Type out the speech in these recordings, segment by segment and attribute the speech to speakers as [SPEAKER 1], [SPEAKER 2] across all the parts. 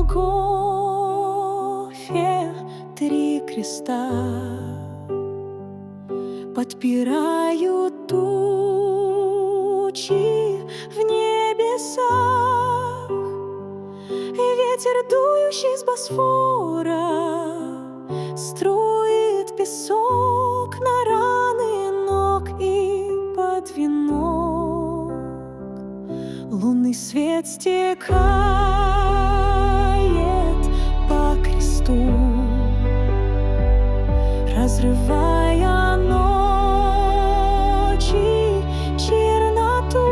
[SPEAKER 1] Голгофе 3 креста подпирают тучи в небесах, и ветер, дующий с Босфора, струит песок на раны ног и под венок. Лунный свет стекает по кресту, разрывая ночи черноту.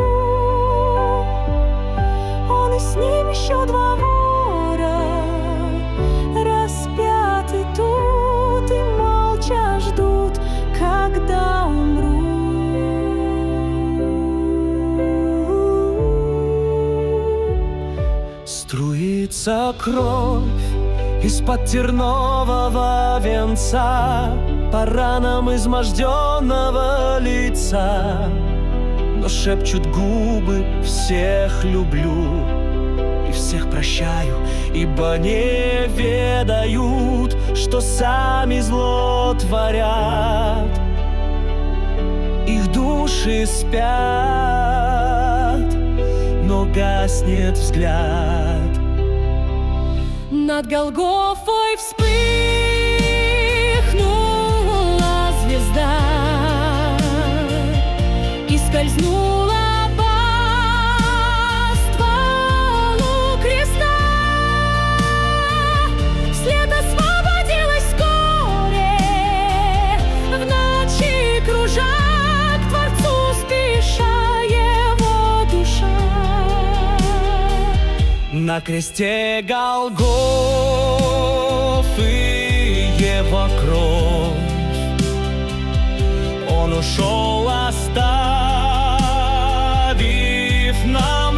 [SPEAKER 1] Он и с ним еще 2 вора, распяты тут и молча ждут, когда умрут.
[SPEAKER 2] Струится кровь из-под тернового венца по ранам изможденного лица, но шепчут губы: всех люблю и всех прощаю, ибо не ведают, что сами зло творят. Их души спят, но гаснет взгляд.
[SPEAKER 1] Над Голгофой вспыхнула звезда и скользнула по стволу креста. Вслед освободилась вскоре, в ночи кружа к Творцу спеша его душа.
[SPEAKER 2] На кресте Голгофы его кровь, он ушел, оставив нам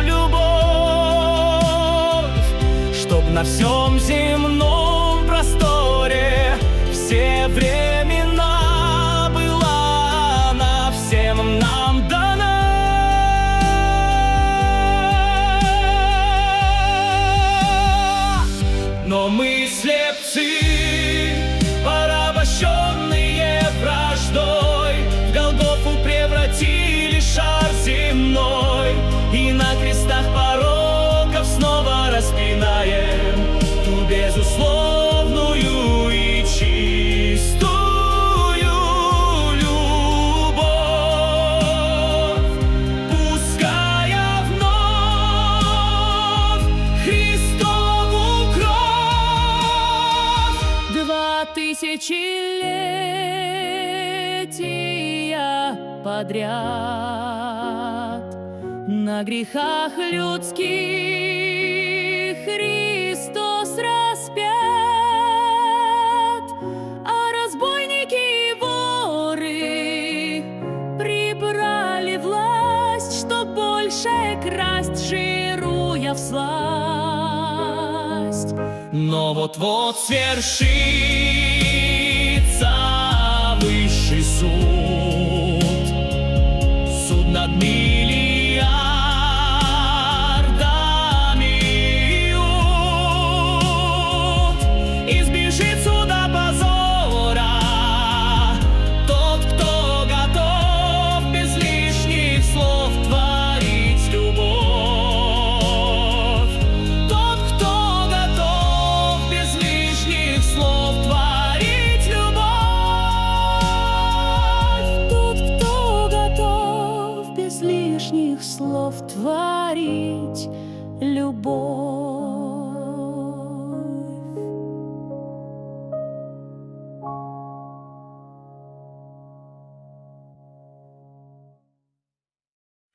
[SPEAKER 2] любовь, чтоб на всем земном просторе все времена была она всем нам дана. Но мы слепцы, порабощенные враждой, в Голгофу превратили шар земной, и на крестах пороков снова распинаем ту безусловную и чистую любовь, пуская вновь Христову кровь. 2000-летия подряд на грехах людских Христос распят, а разбойники и воры прибрали власть, чтоб больше красть, жируя всласть. Но вот-вот свершится высший суд, суд над миллиардами иуд. Избежит суда позора тот, кто готов без лишних слов творить любовь. Тот, кто готов без лишних слов творить любовь.
[SPEAKER 1] Тот, кто готов без лишних слов творить любовь.